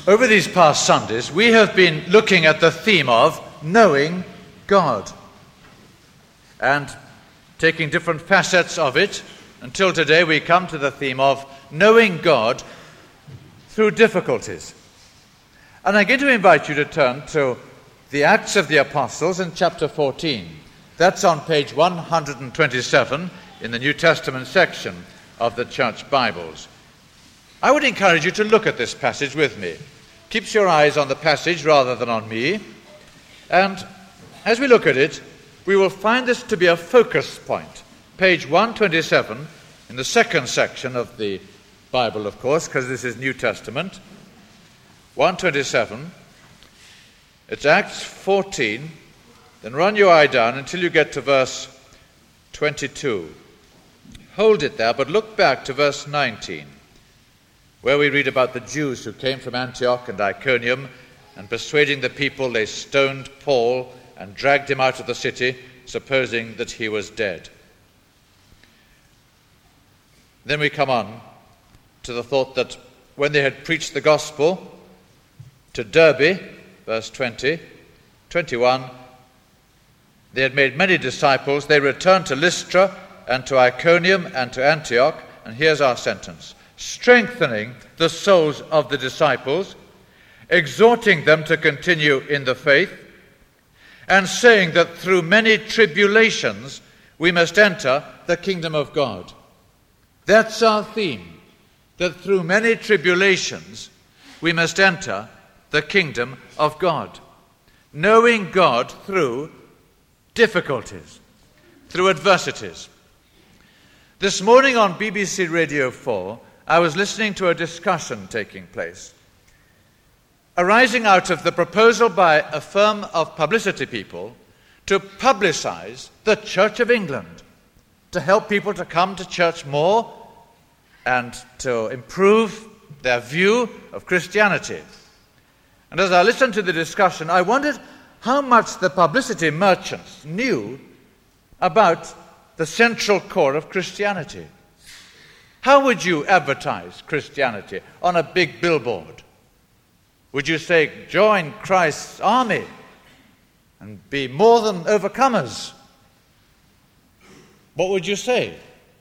Over these past Sundays, we have been looking at the theme of knowing God and taking different facets of it until today we come to the theme of knowing God through difficulties. And I'm going to invite you to turn to the Acts of the Apostles in chapter 14. That's on page 127 in the New Testament section of the Church Bibles. I would encourage you to look at this passage with me. Keep your eyes on the passage rather than on me. And as we look at it, we will find this to be a focus point. Page 127 in the second section of the Bible, of course, because this is New Testament. 127. It's Acts 14. Then run your eye down until you get to verse 22. Hold it there, but look back to verse 19. Where we read about the Jews who came from Antioch and Iconium, and persuading the people, they stoned Paul and dragged him out of the city, supposing that he was dead. Then we come on to the thought that when they had preached the gospel to Derbe, verse 20, 21, they had made many disciples. They returned to Lystra and to Iconium and to Antioch, and here's our sentence: strengthening the souls of the disciples, exhorting them to continue in the faith, and saying that through many tribulations we must enter the kingdom of God. That's our theme, that through many tribulations we must enter the kingdom of God. Knowing God through difficulties, through adversities. This morning on BBC Radio 4, I was listening to a discussion taking place, arising out of the proposal by a firm of publicity people to publicize the Church of England, to help people to come to church more and to improve their view of Christianity. And as I listened to the discussion, I wondered how much the publicity merchants knew about the central core of Christianity. How would you advertise Christianity on a big billboard? Would you say, join Christ's army and be more than overcomers? What would you say?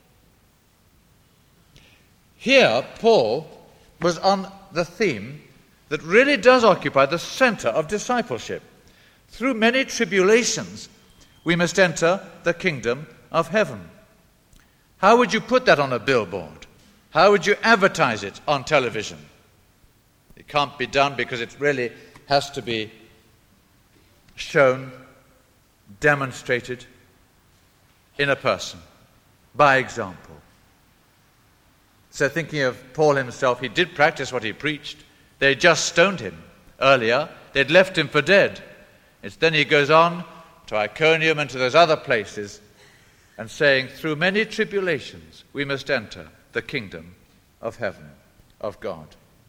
Here, Paul was on the theme that really does occupy the center of discipleship. Through many tribulations, we must enter the kingdom of heaven. How would you put that on a billboard? How would you advertise it on television? It can't be done because it really has to be shown, demonstrated in a person, by example. So thinking of Paul himself, he did practice what he preached. They had just stoned him earlier. They'd left him for dead. It's then he goes on to Iconium and to those other places and saying, through many tribulations we must enter the kingdom of heaven, of God.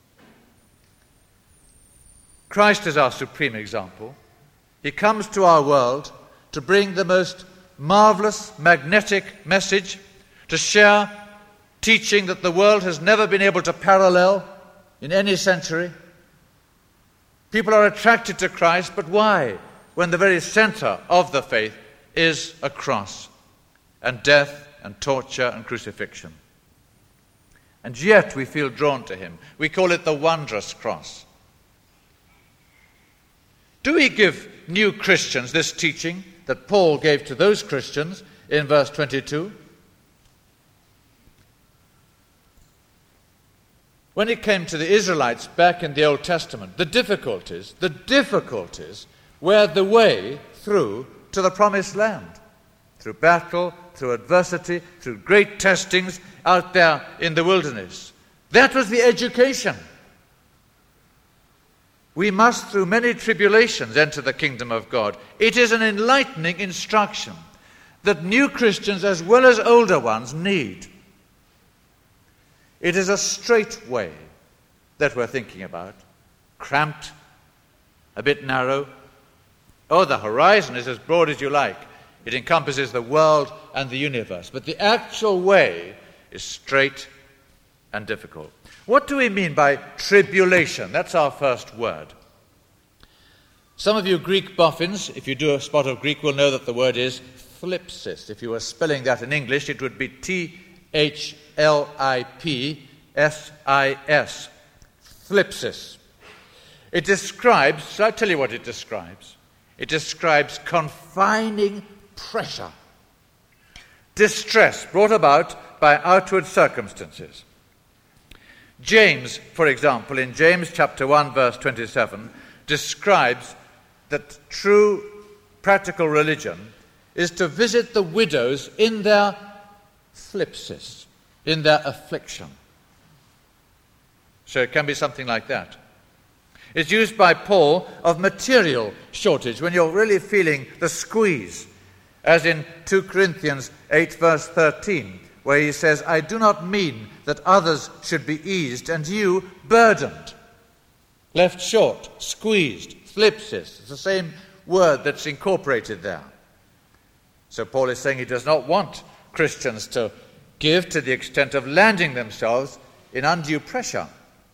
Christ is our supreme example. He comes to our world to bring the most marvelous, magnetic message, to share teaching that the world has never been able to parallel in any century. People are attracted to Christ, but why? When the very center of the faith is a cross and death and torture and crucifixion. And yet we feel drawn to him. We call it the wondrous cross. Do we give new Christians this teaching that Paul gave to those Christians in verse 22? When it came to the Israelites back in the Old Testament, the difficulties were the way through to the promised land. Through battle, through adversity, through great testings out there in the wilderness. That was the education. We must, through many tribulations, enter the kingdom of God. It is an enlightening instruction that new Christians as well as older ones need. It is a straight way that we're thinking about, cramped, a bit narrow. Oh, the horizon is as broad as you like. It encompasses the world and the universe. But the actual way is straight and difficult. What do we mean by tribulation? That's our first word. Some of you Greek boffins, if you do a spot of Greek, will know that the word is thlipsis. If you were spelling that in English, it would be Thlipsis, thlipsis. It describes, I'll tell you what it describes. It describes confining pressure, distress brought about by outward circumstances. James, for example, in James chapter 1, verse 27, describes that true practical religion is to visit the widows in their thlipsis, in their affliction. So it can be something like that. It's used by Paul of material shortage, when you're really feeling the squeeze, as in 2 Corinthians 8, verse 13, where he says, I do not mean that others should be eased and you burdened. Left short, squeezed, thlipsis. It's the same word that's incorporated there. So Paul is saying he does not want Christians to give to the extent of landing themselves in undue pressure.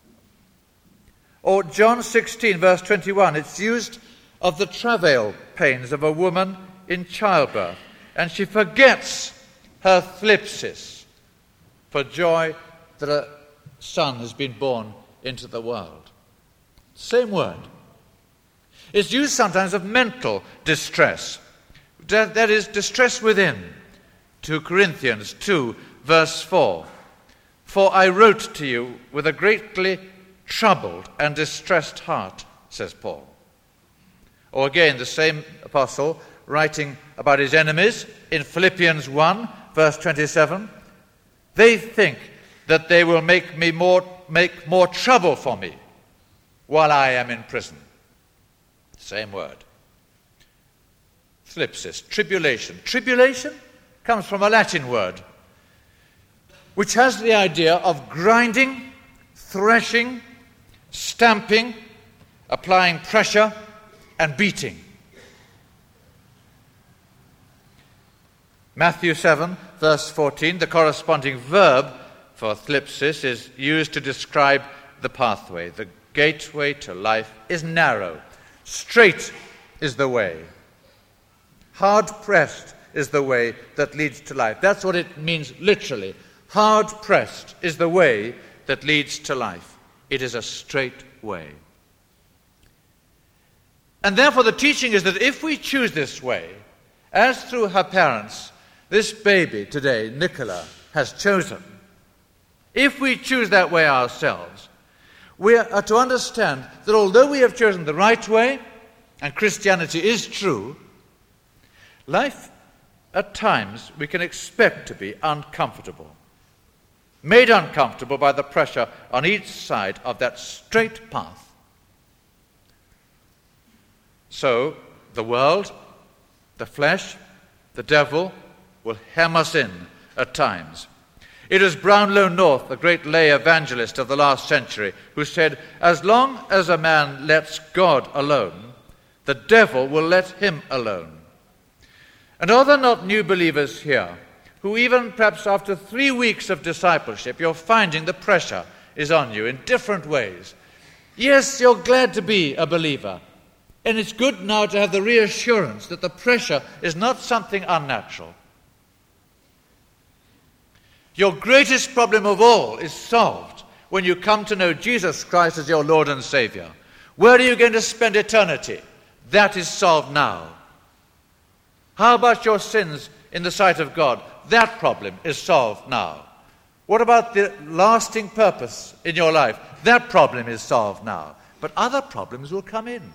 Or John 16, verse 21, it's used of the travail pains of a woman in childbirth, and she forgets her thlipsis for joy that a son has been born into the world. Same word. It's used sometimes of mental distress. That is, distress within. 2 Corinthians 2, verse 4. For I wrote to you with a greatly troubled and distressed heart, says Paul. Or again, the same apostle writing about his enemies in Philippians 1, verse 27, they think that they will make more trouble for me while I am in prison. Same word. Thlipsis, tribulation. Tribulation comes from a Latin word which has the idea of grinding, threshing, stamping, applying pressure, and beating. Matthew 7, verse 14, the corresponding verb for thlipsis is used to describe the pathway. The gateway to life is narrow. Straight is the way. Hard-pressed is the way that leads to life. That's what it means literally. Hard-pressed is the way that leads to life. It is a straight way. And therefore the teaching is that if we choose this way, as through her parents, this baby today, Nicola, has chosen, if we choose that way ourselves, we are to understand that although we have chosen the right way, and Christianity is true, life at times we can expect to be uncomfortable, made uncomfortable by the pressure on each side of that straight path. So the world, the flesh, the devil will hem us in at times. It is Brownlow North, the great lay evangelist of the last century, who said, as long as a man lets God alone, the devil will let him alone. And are there not new believers here who even perhaps after 3 weeks of discipleship, you're finding the pressure is on you in different ways? Yes, you're glad to be a believer. And it's good now to have the reassurance that the pressure is not something unnatural. Your greatest problem of all is solved when you come to know Jesus Christ as your Lord and Savior. Where are you going to spend eternity? That is solved now. How about your sins in the sight of God? That problem is solved now. What about the lasting purpose in your life? That problem is solved now. But other problems will come in.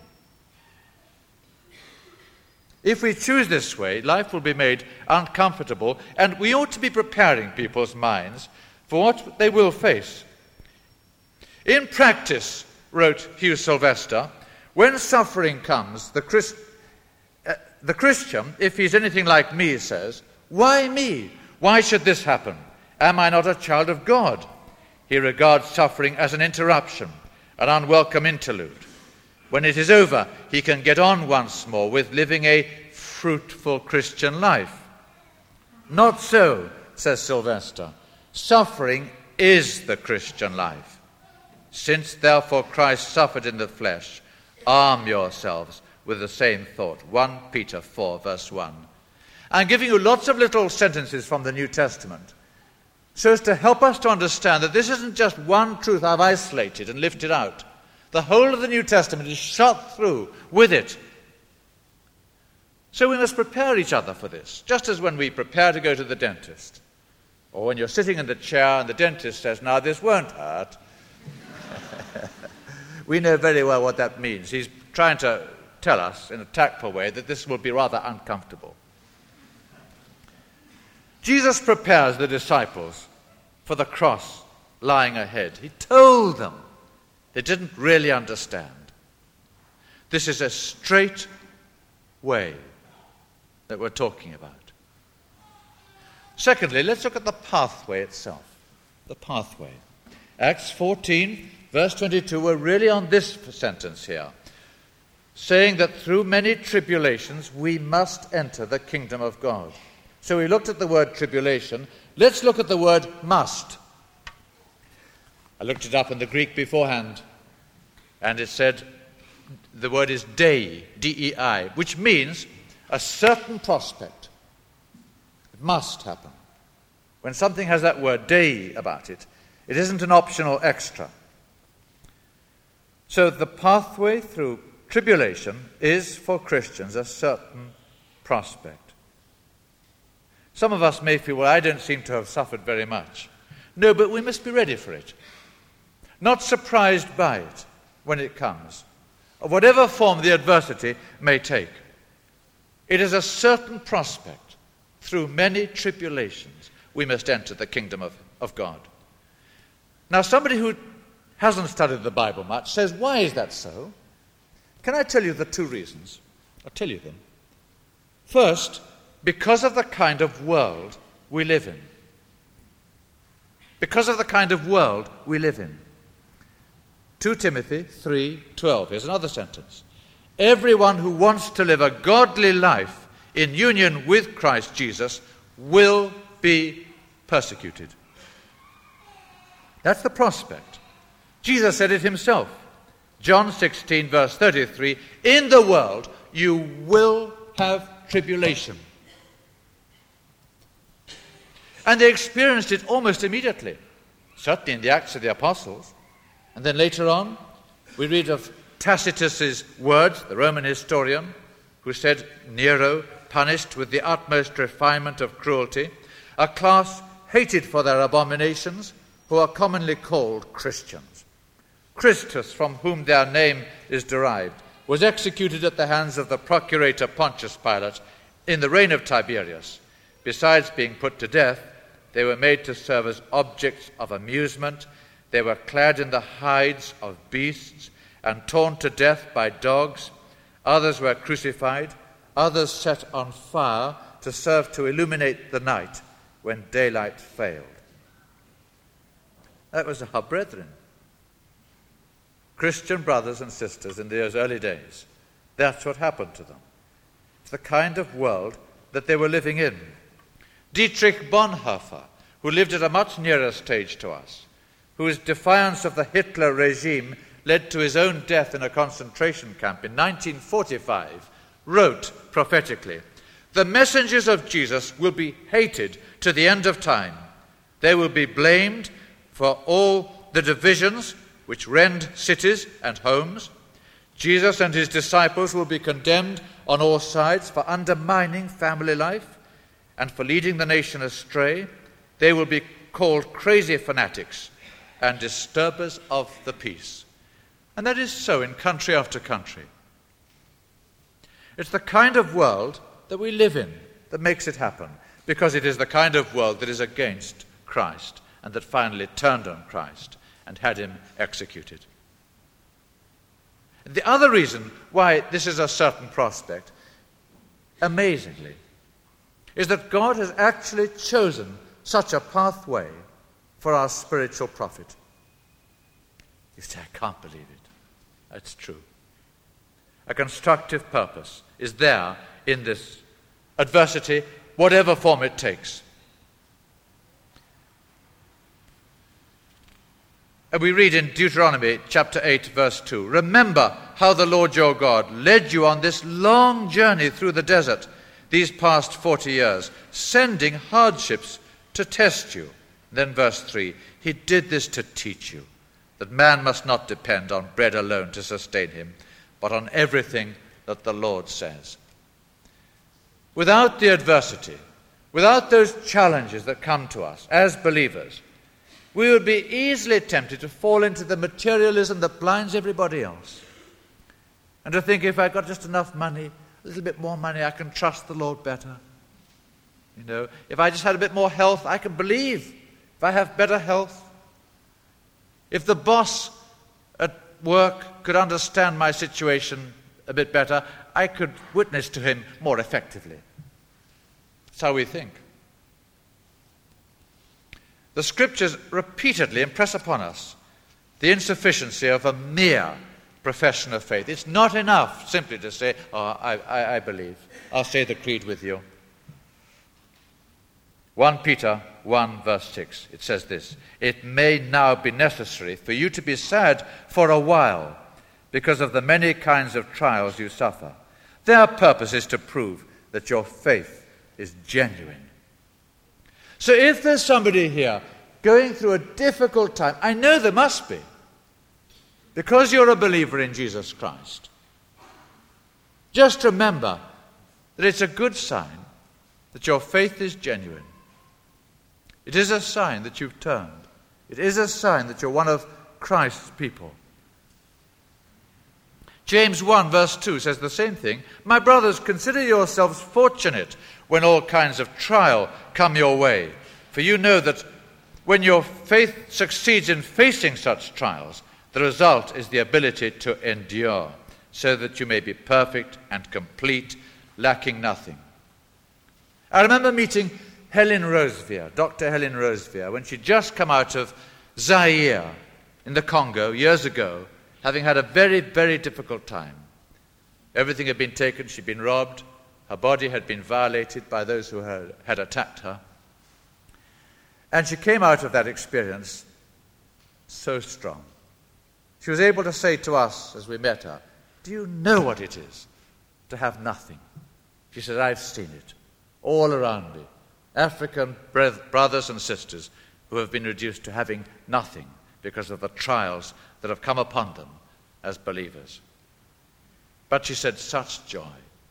If we choose this way, life will be made uncomfortable, and we ought to be preparing people's minds for what they will face. In practice, wrote Hugh Sylvester, when suffering comes, the Christian, if he's anything like me, says, why me? Why should this happen? Am I not a child of God? He regards suffering as an interruption, an unwelcome interlude. When it is over, he can get on once more with living a fruitful Christian life. Not so, says Sylvester. Suffering is the Christian life. Since therefore Christ suffered in the flesh, arm yourselves with the same thought. 1 Peter 4, verse 1. I'm giving you lots of little sentences from the New Testament so as to help us to understand that this isn't just one truth I've isolated and lifted out. The whole of the New Testament is shot through with it. So we must prepare each other for this, just as when we prepare to go to the dentist. Or when you're sitting in the chair and the dentist says, now this won't hurt. We know very well what that means. He's trying to tell us in a tactful way that this will be rather uncomfortable. Jesus prepares the disciples for the cross lying ahead. He told them. They didn't really understand. This is a straight way that we're talking about. Secondly, let's look at the pathway itself. The pathway. Acts 14, verse 22, we're really on this sentence here, saying that through many tribulations we must enter the kingdom of God. So we looked at the word tribulation. Let's look at the word must. I looked it up in the Greek beforehand, and it said the word is dei, D-E-I, which means a certain prospect. It must happen. When something has that word dei about it, it isn't an optional extra. So the pathway through tribulation is for Christians a certain prospect. Some of us may feel, well, I don't seem to have suffered very much. No, but we must be ready for it. Not surprised by it when it comes, of whatever form the adversity may take. It is a certain prospect. Through many tribulations, we must enter the kingdom of God. Now, somebody who hasn't studied the Bible much says, why is that so? Can I tell you the two reasons? I'll tell you them. First, because of the kind of world we live in. Because of the kind of world we live in. 2 Timothy 3:12. Here's another sentence. Everyone who wants to live a godly life in union with Christ Jesus will be persecuted. That's the prospect. Jesus said it himself. John 16, verse 33, in the world you will have tribulation. And they experienced it almost immediately, certainly in the Acts of the Apostles. And then later on, we read of Tacitus's words, the Roman historian, who said, Nero punished with the utmost refinement of cruelty a class hated for their abominations, who are commonly called Christians. Christus, from whom their name is derived, was executed at the hands of the procurator Pontius Pilate in the reign of Tiberius. Besides being put to death, they were made to serve as objects of amusement. They were clad in the hides of beasts and torn to death by dogs. Others were crucified, others set on fire to serve to illuminate the night when daylight failed. That was our brethren. Christian brothers and sisters in those early days. That's what happened to them. It's the kind of world that they were living in. Dietrich Bonhoeffer, who lived at a much nearer stage to us, whose defiance of the Hitler regime led to his own death in a concentration camp in 1945, wrote prophetically, the messengers of Jesus will be hated to the end of time. They will be blamed for all the divisions which rend cities and homes. Jesus and his disciples will be condemned on all sides for undermining family life and for leading the nation astray. They will be called crazy fanatics and disturbers of the peace. And that is so in country after country. It's the kind of world that we live in that makes it happen, because it is the kind of world that is against Christ and that finally turned on Christ and had him executed. The other reason why this is a certain prospect, amazingly, is that God has actually chosen such a pathway for our spiritual profit. You say, I can't believe it. That's true. A constructive purpose is there in this adversity, whatever form it takes. And we read in Deuteronomy chapter 8, verse 2, "Remember how the Lord your God led you on this long journey through the desert these past 40 years, sending hardships to test you." Then verse 3, "He did this to teach you that man must not depend on bread alone to sustain him, but on everything that the Lord says." Without the adversity, without those challenges that come to us as believers, we would be easily tempted to fall into the materialism that blinds everybody else. And to think, if I've got just enough money, a little bit more money, I can trust the Lord better. If I just had a bit more health, I can believe. If I have better health, if the boss at work could understand my situation a bit better, I could witness to him more effectively. That's how we think. The Scriptures repeatedly impress upon us the insufficiency of a mere profession of faith. It's not enough simply to say, I believe. I'll say the creed with you. 1 Peter 1 verse 6, it says this, "It may now be necessary for you to be sad for a while because of the many kinds of trials you suffer. Their purpose is to prove that your faith is genuine." So if there's somebody here going through a difficult time, I know there must be, because you're a believer in Jesus Christ, just remember that it's a good sign that your faith is genuine. It is a sign that you've turned. It is a sign that you're one of Christ's people. James 1 verse 2 says the same thing. "My brothers, consider yourselves fortunate when all kinds of trial come your way. For you know that when your faith succeeds in facing such trials, the result is the ability to endure, so that you may be perfect and complete, lacking nothing." I remember meeting Helen Rosevear, Dr. Helen Rosevear, when she'd just come out of Zaire in the Congo years ago, having had a very, very difficult time. Everything had been taken, she'd been robbed, her body had been violated by those who had attacked her. And she came out of that experience so strong. She was able to say to us as we met her, "Do you know what it is to have nothing?" She said, "I've seen it all around me. African brothers and sisters who have been reduced to having nothing because of the trials that have come upon them as believers." But she said, such joy.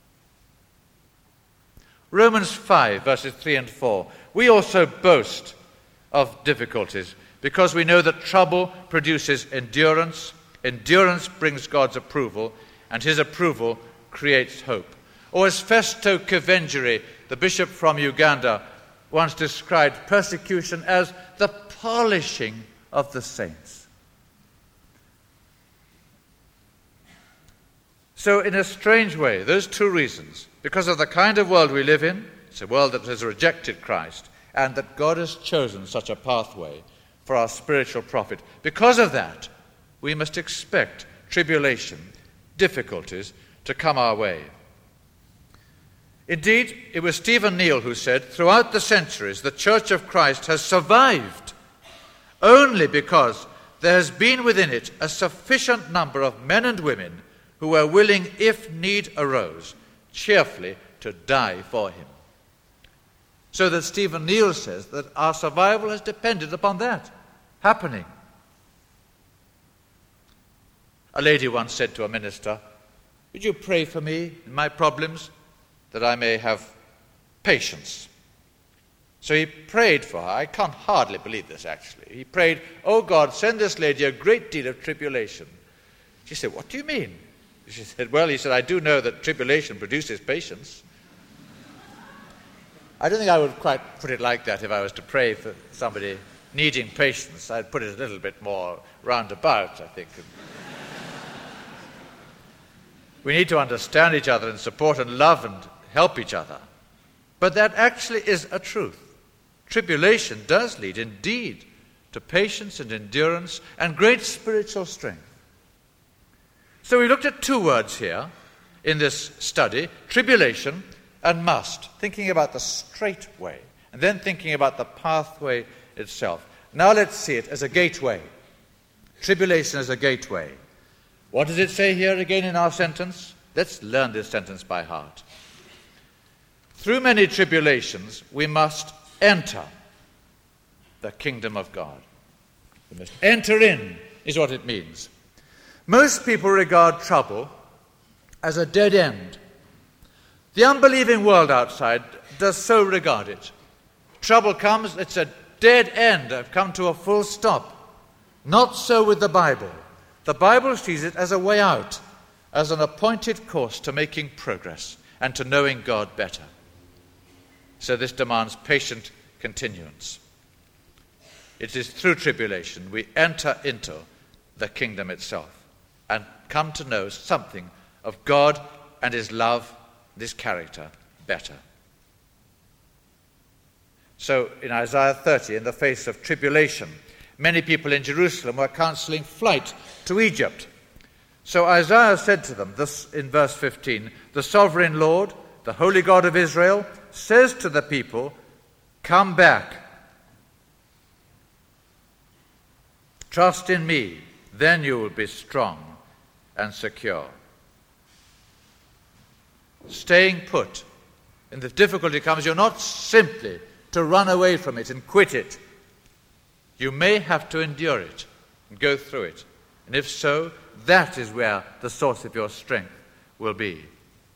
Romans 5, verses 3 and 4. "We also boast of difficulties because we know that trouble produces endurance. Endurance brings God's approval, and his approval creates hope." Or as Festo Kivengere, the bishop from Uganda, once described persecution as the polishing of the saints. So in a strange way, those two reasons, because of the kind of world we live in, it's a world that has rejected Christ, and that God has chosen such a pathway for our spiritual profit, because of that, we must expect tribulation, difficulties to come our way. Indeed, it was Stephen Neal who said, "Throughout the centuries, the Church of Christ has survived only because there has been within it a sufficient number of men and women who were willing, if need arose, cheerfully to die for him." So that Stephen Neal says that our survival has depended upon that happening. A lady once said to a minister, "Would you pray for me in my problems, that I may have patience?" So he prayed for her. I can't hardly believe this, actually. He prayed, "Oh God, send this lady a great deal of tribulation." She said, "What do you mean?" She said, "Well," he said, "I do know that tribulation produces patience." I don't think I would quite put it like that if I was to pray for somebody needing patience. I'd put it a little bit more roundabout, I think. We need to understand each other and support and love and help each other. But that actually is a truth. Tribulation does lead, indeed, to patience and endurance and great spiritual strength. So we looked at two words here in this study, tribulation and must, thinking about the straight way, and then thinking about the pathway itself. Now let's see it as a gateway. Tribulation as a gateway. What does it say here again in our sentence? Let's learn this sentence by heart. Through many tribulations, we must enter the kingdom of God. We must enter in, is what it means. Most people regard trouble as a dead end. The unbelieving world outside does so regard it. Trouble comes, it's a dead end. I've come to a full stop. Not so with the Bible. The Bible sees it as a way out, as an appointed course to making progress and to knowing God better. So this demands patient continuance. It is through tribulation we enter into the kingdom itself and come to know something of God and his love, his character, better. So in Isaiah 30, in the face of tribulation, many people in Jerusalem were counseling flight to Egypt. So Isaiah said to them, this in verse 15, "The sovereign Lord, the holy God of Israel, says to the people, 'Come back. Trust in me, then you will be strong and secure.'" Staying put. And the difficulty comes, you're not simply to run away from it and quit it. You may have to endure it and go through it. And if so, that is where the source of your strength will be.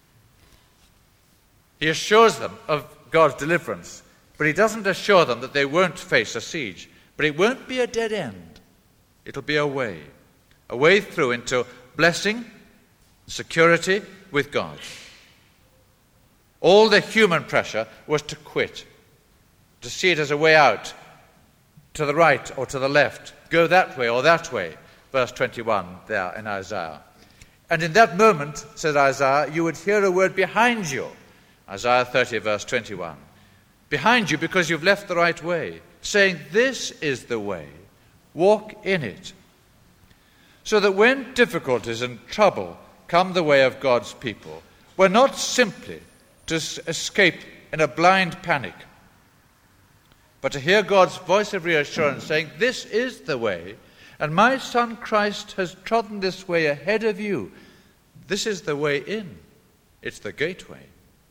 He assures them of God's deliverance, but he doesn't assure them that they won't face a siege. But it won't be a dead end. It'll be a way through into blessing, security with God. All the human pressure was to quit, to see it as a way out, to the right or to the left, go that way or that way, verse 21 there in Isaiah. And in that moment, said Isaiah, you would hear a word behind you, Isaiah 30, verse 21, behind you because you've left the right way, saying, "This is the way, walk in it." So that when difficulties and trouble come the way of God's people, we're not simply to escape in a blind panic, but to hear God's voice of reassurance saying, "This is the way, and my Son Christ has trodden this way ahead of you. This is the way in. It's the gateway."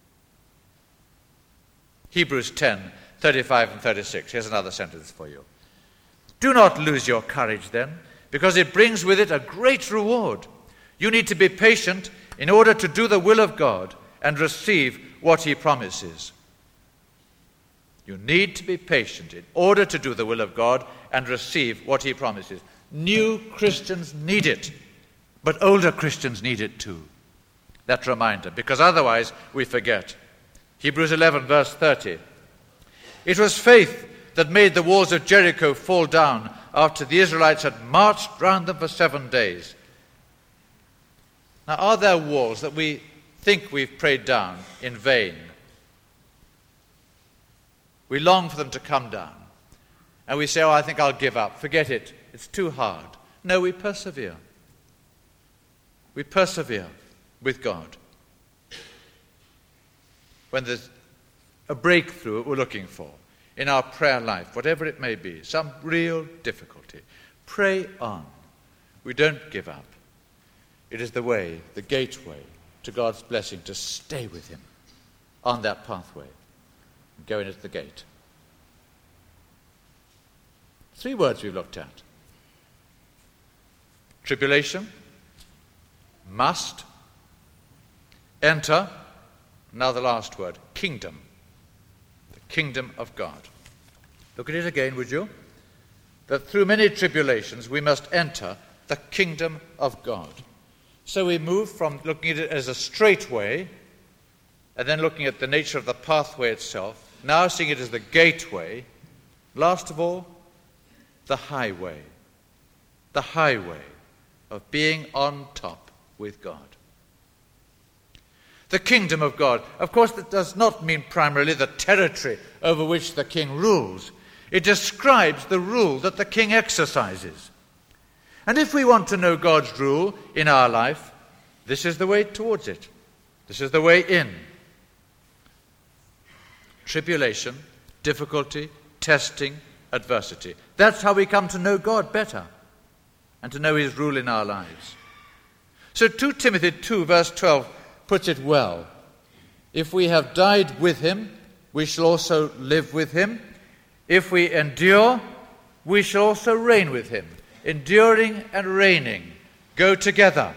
Hebrews 10, 35 and 36. Here's another sentence for you. "Do not lose your courage then, because it brings with it a great reward. You need to be patient in order to do the will of God and receive what he promises." You need to be patient in order to do the will of God and receive what he promises. New Christians need it, but older Christians need it too. That reminder, because otherwise we forget. Hebrews 11, verse 30. "It was faith that made the walls of Jericho fall down after the Israelites had marched round them for 7 days." Now, are there walls that we think we've prayed down in vain? We long for them to come down. And we say, "Oh, I think I'll give up. Forget it. It's too hard." No, we persevere. We persevere with God. When there's a breakthrough we're looking for in our prayer life, whatever it may be, some real difficulty, pray on. We don't give up. It is the way, the gateway to God's blessing, to stay with him on that pathway and go in at the gate. 3 words we've looked at. Tribulation, must, enter, now the last word, kingdom, the kingdom of God. Look at it again, would you? That through many tribulations we must enter the kingdom of God. So we move from looking at it as a straight way, and then looking at the nature of the pathway itself, now seeing it as the gateway, last of all, the highway of being on top with God. The kingdom of God, of course, that does not mean primarily the territory over which the king rules. It describes the rule that the king exercises. And if we want to know God's rule in our life, this is the way towards it. This is the way in. Tribulation, difficulty, testing, adversity. That's how we come to know God better. and to know his rule in our lives. So 2 Timothy 2 verse 12 puts it well. If we have died with him, we shall also live with him. If we endure, we shall also reign with him. Enduring and reigning go together.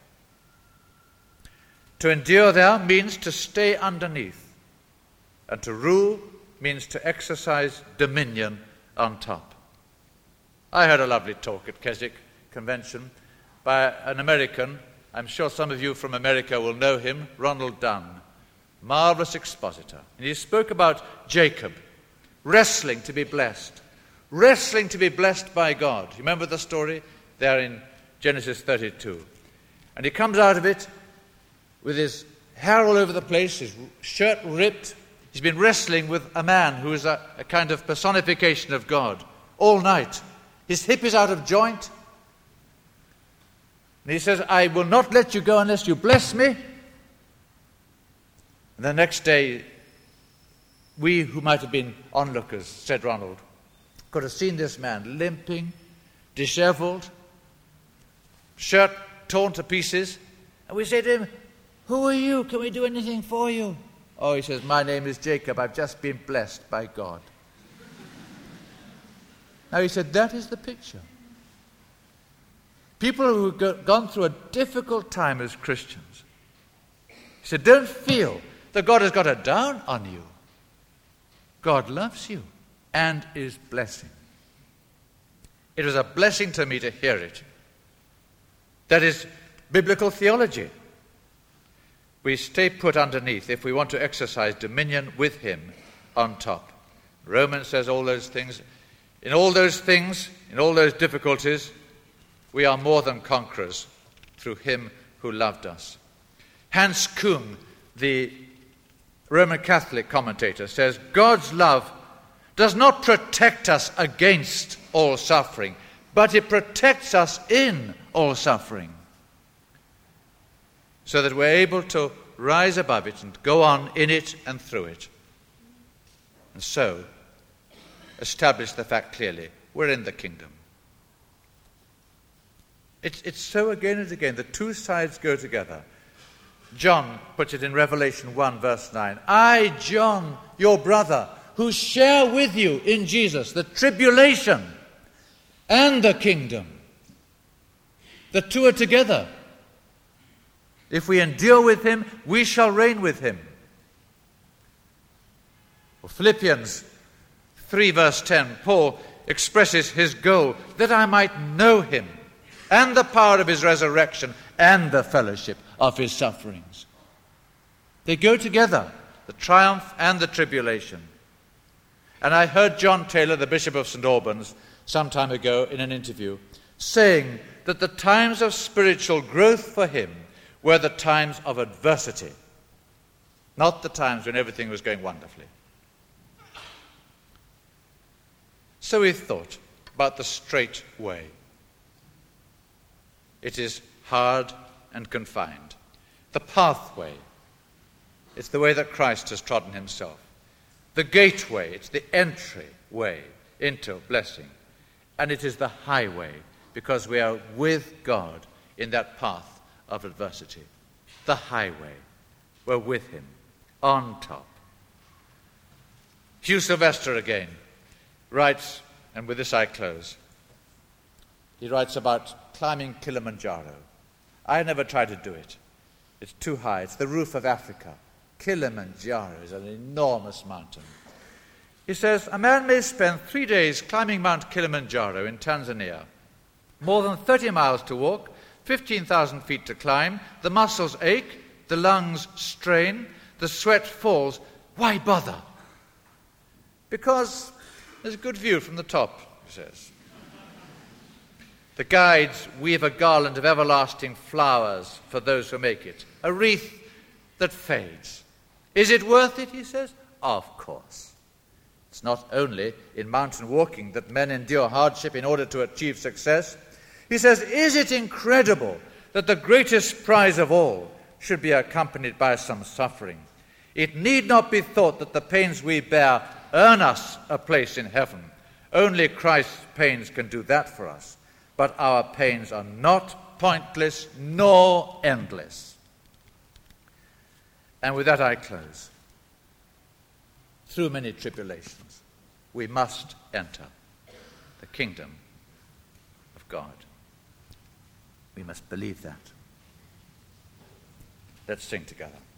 To endure there means to stay underneath, and to rule means to exercise dominion on top. I heard a lovely talk at Keswick Convention by an American. I'm sure some of you from America will know him, Ronald Dunn, marvelous expositor. And he spoke about Jacob wrestling to be blessed by God. You remember the story there in Genesis 32? And he comes out of it with his hair all over the place, his shirt ripped. He's been wrestling with a man who is a kind of personification of God all night. His hip is out of joint. And he says, I will not let you go unless you bless me. And the next day, we who might have been onlookers, said Ronald, could have seen this man limping, disheveled, shirt torn to pieces. And we said to him, who are you? Can we do anything for you? Oh, he says, my name is Jacob. I've just been blessed by God. Now, he said, that is the picture. People who have gone through a difficult time as Christians. He said, don't feel that God has got a down on you. God loves you and is blessing. It was a blessing to me to hear it. That is biblical theology. We stay put underneath if we want to exercise dominion with him on top. Romans says all those things. In all those things, in all those difficulties, we are more than conquerors through him who loved us. Hans Küng, the Roman Catholic commentator, says, God's love does not protect us against all suffering, but it protects us in all suffering, so that we're able to rise above it and go on in it and through it. And so, establish the fact clearly, we're in the kingdom. It's so again and again, the two sides go together. John puts it in Revelation 1 verse 9. I, John, your brother, who share with you in Jesus the tribulation and the kingdom. The two are together. If we endure with him, we shall reign with him. Philippians 3 verse 10, Paul expresses his goal, that I might know him and the power of his resurrection and the fellowship of his sufferings. They go together, the triumph and the tribulation. And I heard John Taylor, the Bishop of St. Albans, some time ago in an interview, saying that the times of spiritual growth for him were the times of adversity, not the times when everything was going wonderfully. So we thought about the straight way. It is hard and confined. The pathway, it's the way that Christ has trodden himself. The gateway, it's the entry way into blessing. And it is the highway, because we are with God in that path of adversity. The highway, we're with him, on top. Hugh Sylvester again writes, and with this I close. He writes about climbing Kilimanjaro. I never tried to do it. It's too high. It's the roof of Africa. Kilimanjaro is an enormous mountain. He says, a man may spend 3 days climbing Mount Kilimanjaro in Tanzania. More than 30 miles to walk, 15,000 feet to climb. The muscles ache, the lungs strain, the sweat falls. Why bother? Because there's a good view from the top, he says. The guides weave a garland of everlasting flowers for those who make it, a wreath that fades. Is it worth it, he says? Of course. It's not only in mountain walking that men endure hardship in order to achieve success. He says, is it incredible that the greatest prize of all should be accompanied by some suffering? It need not be thought that the pains we bear earn us a place in heaven. Only Christ's pains can do that for us. but our pains are not pointless nor endless. And with that I close. Through many tribulations, we must enter the kingdom of God. We must believe that. Let's sing together.